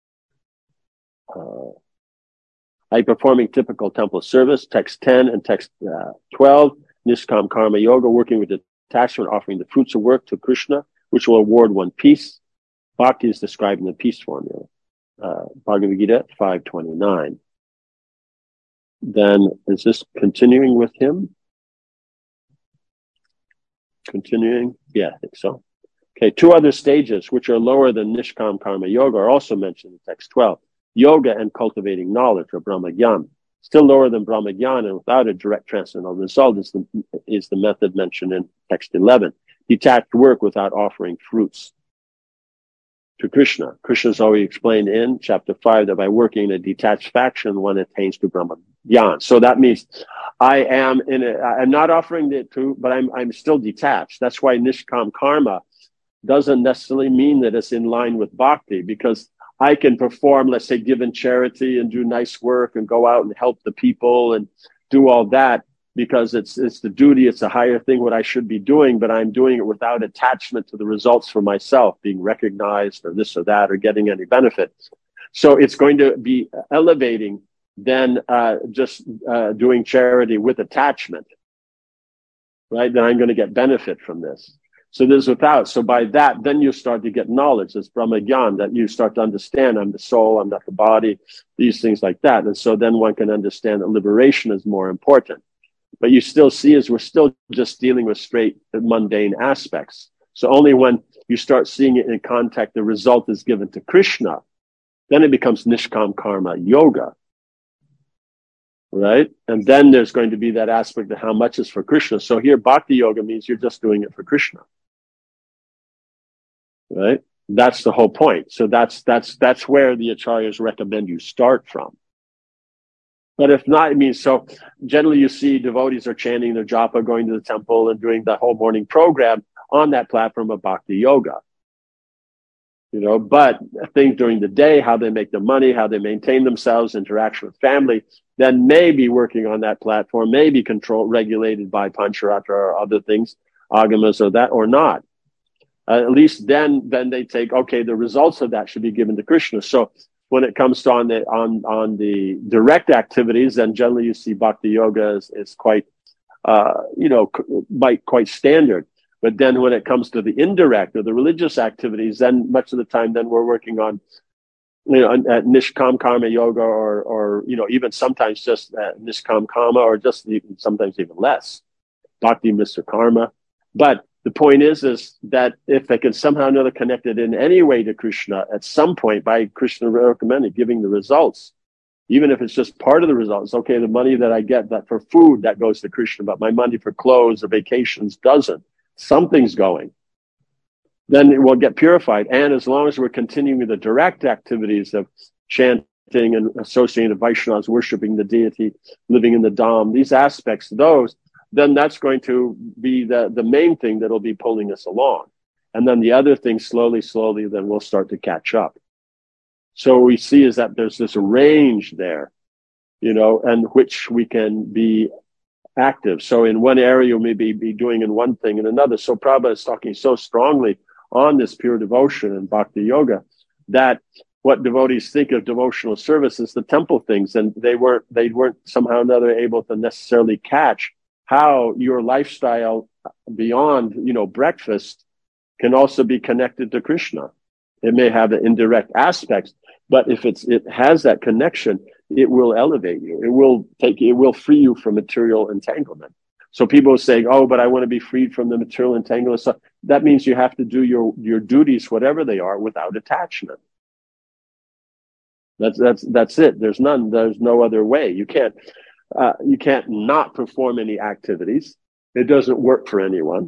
Performing typical temple service. Text 10 and text 12, Nishkam Karma Yoga, working with detachment, offering the fruits of work to Krishna, which will award one peace. Bhakti is described in the peace formula. Bhagavad Gita 5:29. Then, is this continuing with him? Continuing? Yeah, I think so. Okay, two other stages, which are lower than Nishkam Karma Yoga, are also mentioned in text 12. Yoga and cultivating knowledge, or Brahmagyan. Still lower than Brahmagyan and without a direct transcendental result is the method mentioned in text 11. Detached work without offering fruits. to Krishna. Krishna's already explained in chapter 5 that by working in a detached faction, one attains to Brahma Gyan. So that means I'm not offering it to, but I'm still detached. That's why Nishkam Karma doesn't necessarily mean that it's in line with bhakti, because I can perform, let's say, give in charity and do nice work and go out and help the people and do all that because it's the duty, it's a higher thing what I should be doing, but I'm doing it without attachment to the results for myself, being recognized or this or that or getting any benefit. So it's going to be elevating than just doing charity with attachment, right? Then I'm going to get benefit from this. So there's without. So by that, then you start to get knowledge. It's Brahma Gyan, that you start to understand I'm the soul, I'm not the body, these things like that. And so then one can understand that liberation is more important. But you still see as we're still just dealing with straight mundane aspects. So only when you start seeing it in contact, the result is given to Krishna, then it becomes Nishkam Karma Yoga. Right? And then there's going to be that aspect of how much is for Krishna. So here, Bhakti Yoga means you're just doing it for Krishna. Right? That's the whole point. So that's where the acharyas recommend you start from. But if not, it means, so generally you see devotees are chanting their japa, going to the temple and doing the whole morning program on that platform of Bhakti Yoga. You know, but things during the day, how they make their money, how they maintain themselves, interaction with family, then maybe working on that platform, maybe controlled, regulated by Pancharatra or other things, agamas or that, or not. At least then they take, okay, the results of that should be given to Krishna. So when it comes to on the direct activities, then generally you see Bhakti Yoga is quite, quite standard. But then when it comes to the indirect or the religious activities, then much of the time, then we're working on, at Nishkam Karma Yoga or even sometimes just Nishkam Karma or just sometimes even less, Bhakti Mr. Karma. But the point is that if they can somehow or another connect it in any way to Krishna at some point by Krishna recommending, giving the results, even if it's just part of the results, okay, the money that I get that for food, that goes to Krishna, but my money for clothes or vacations doesn't. Something's going. Then it will get purified. And as long as we're continuing the direct activities of chanting and associating the Vaishnavas, worshiping the deity, living in the Dham, these aspects, those, then that's going to be the main thing that'll be pulling us along. And then the other thing, slowly, then we'll start to catch up. So what we see is that there's this range there, and which we can be active. So in one area, you may be doing in one thing and another. So Prabhupada is talking so strongly on this pure devotion and Bhakti Yoga that what devotees think of devotional service is the temple things. And they weren't somehow or another able to necessarily catch how your lifestyle beyond, breakfast can also be connected to Krishna. It may have an indirect aspects, but if it has that connection, it will elevate you. It will free you from material entanglement. So people say, oh, but I want to be freed from the material entanglement. So that means you have to do your duties, whatever they are, without attachment. That's it. There's no other way. You can't not perform any activities. It doesn't work for anyone,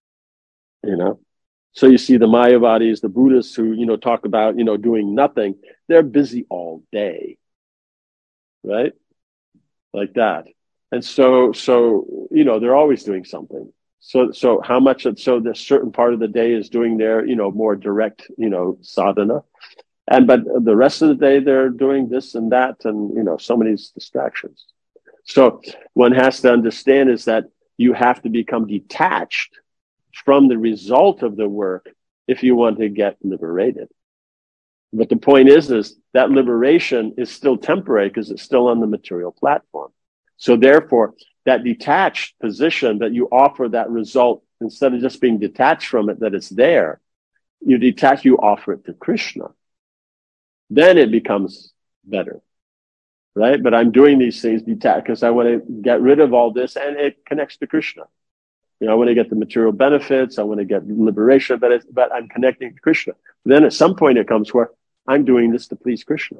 So you see the Mayavadis, the Buddhists who, talk about, doing nothing. They're busy all day, right? Like that. And so, they're always doing something. So how much, so this certain part of the day is doing their, more direct, sadhana. But the rest of the day, they're doing this and that and, so many distractions. So one has to understand is that you have to become detached from the result of the work if you want to get liberated. But the point is that liberation is still temporary because it's still on the material platform. So therefore, that detached position that you offer that result, instead of just being detached from it, that it's there, you offer it to Krishna. Then it becomes better. Right? But I'm doing these things detached because I want to get rid of all this, and it connects to Krishna. I want to get the material benefits. I want to get liberation, but I'm connecting to Krishna. Then at some point it comes where I'm doing this to please Krishna.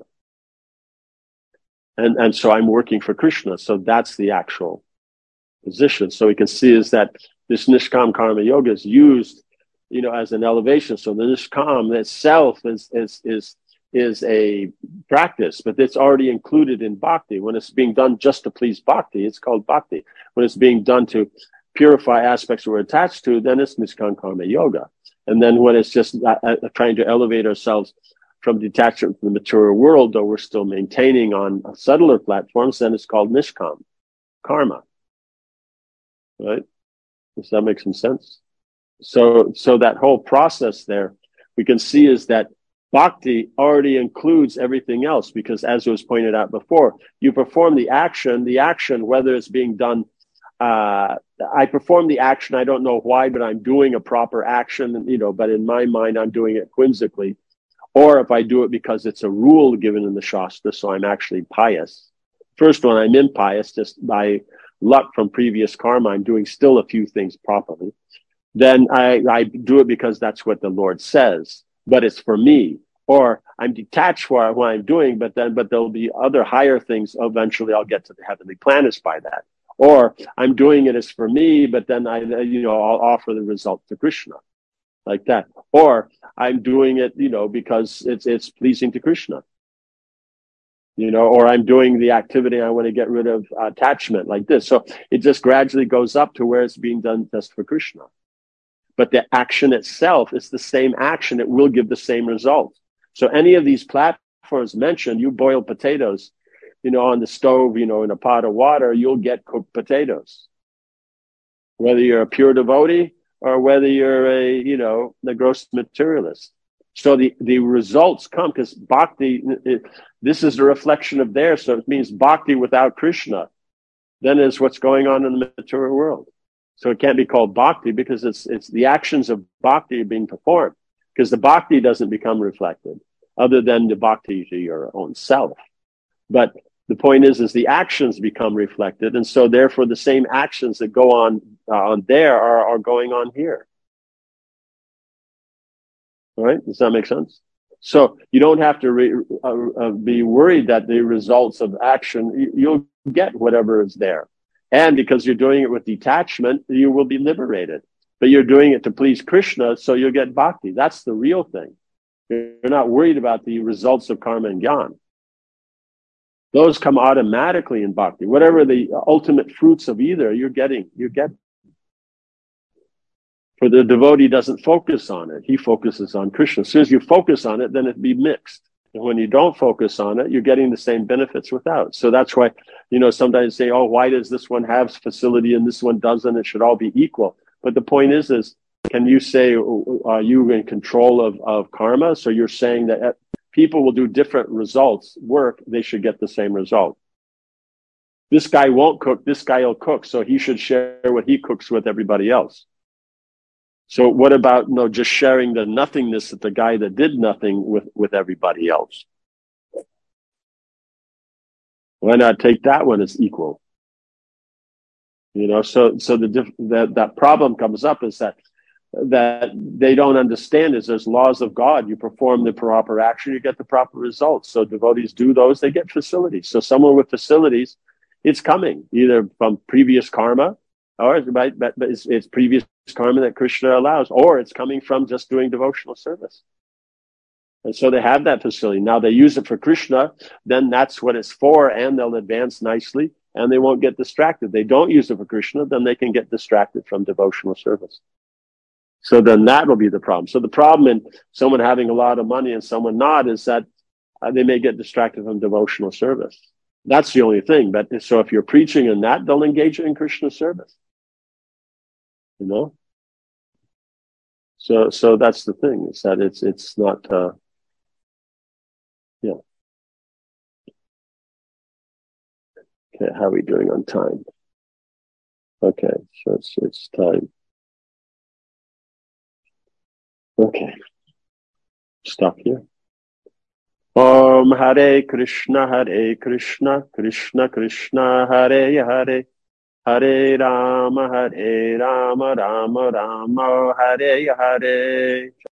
And so I'm working for Krishna. So that's the actual position. So we can see is that this Nishkam Karma Yoga is used as an elevation. So the nishkam itself is a practice, but it's already included in bhakti. When it's being done just to please bhakti, it's called bhakti. When it's being done to purify aspects we're attached to, then it's nishkam karma yoga. And then when it's just trying to elevate ourselves from detachment from the material world, though we're still maintaining on subtler platforms, then it's called nishkam karma. Right? Does that make some sense? So that whole process there, we can see is that bhakti already includes everything else, because as was pointed out before, you perform the action, whether it's being done, I perform the action, I don't know why, but I'm doing a proper action, but in my mind, I'm doing it whimsically. Or if I do it because it's a rule given in the Shastra, so I'm actually pious. First one, I'm impious, just by luck from previous karma, I'm doing still a few things properly. Then I do it because that's what the Lord says, but it's for me. Or I'm detached for what I'm doing, but there'll be other higher things. Eventually I'll get to the heavenly planets by that. Or I'm doing it as for me, but then I'll offer the result to Krishna, like that. Or I'm doing it, because it's pleasing to Krishna. Or I'm doing the activity, I want to get rid of attachment, like this. So it just gradually goes up to where it's being done just for Krishna. But the action itself is the same action. It will give the same result. So any of these platforms mentioned, you boil potatoes, on the stove, in a pot of water, you'll get cooked potatoes. Whether you're a pure devotee or whether you're the gross materialist. So the results come because bhakti, this is a reflection of there. So it means bhakti without Krishna, then is what's going on in the material world. So it can't be called bhakti because it's the actions of bhakti being performed, because the bhakti doesn't become reflected other than the bhakti to your own self. But the point is the actions become reflected. And so therefore the same actions that go on there are going on here. All right? Does that make sense? So you don't have to be worried that the results of action, you'll get whatever is there. And because you're doing it with detachment, you will be liberated. But you're doing it to please Krishna, so you'll get bhakti. That's the real thing. You're not worried about the results of karma and jnana. Those come automatically in bhakti. Whatever the ultimate fruits of either, you're getting. For the devotee doesn't focus on it. He focuses on Krishna. As soon as you focus on it, then it'd be mixed. And when you don't focus on it, you're getting the same benefits without. So that's why, sometimes say, oh, why does this one have facility and this one doesn't? It should all be equal. But the point is can you say, are you in control of karma? So you're saying that people will do different work, they should get the same result. This guy won't cook, this guy will cook, so he should share what he cooks with everybody else. So what about just sharing the nothingness that the guy that did nothing with everybody else? Why not take that one as equal? So that problem comes up is that they don't understand is there's laws of God. You perform the proper action, you get the proper results. So devotees do those, they get facilities. So someone with facilities, it's coming either from previous karma, or but it's previous karma that Krishna allows, or it's coming from just doing devotional service. And so they have that facility. Now they use it for Krishna, then that's what it's for, and they'll advance nicely, and they won't get distracted. They don't use it for Krishna, then they can get distracted from devotional service. So then that will be the problem. So the problem in someone having a lot of money and someone not is that they may get distracted from devotional service. That's the only thing. But so if you're preaching in that, they'll engage in Krishna service. So that's the thing, is that it's not, yeah. Okay, how are we doing on time? Okay, so it's time. Okay, stop here. Om Hare Krishna, Krishna Krishna, Hare Hare, Hare Rama, Rama Rama, Hare Hare.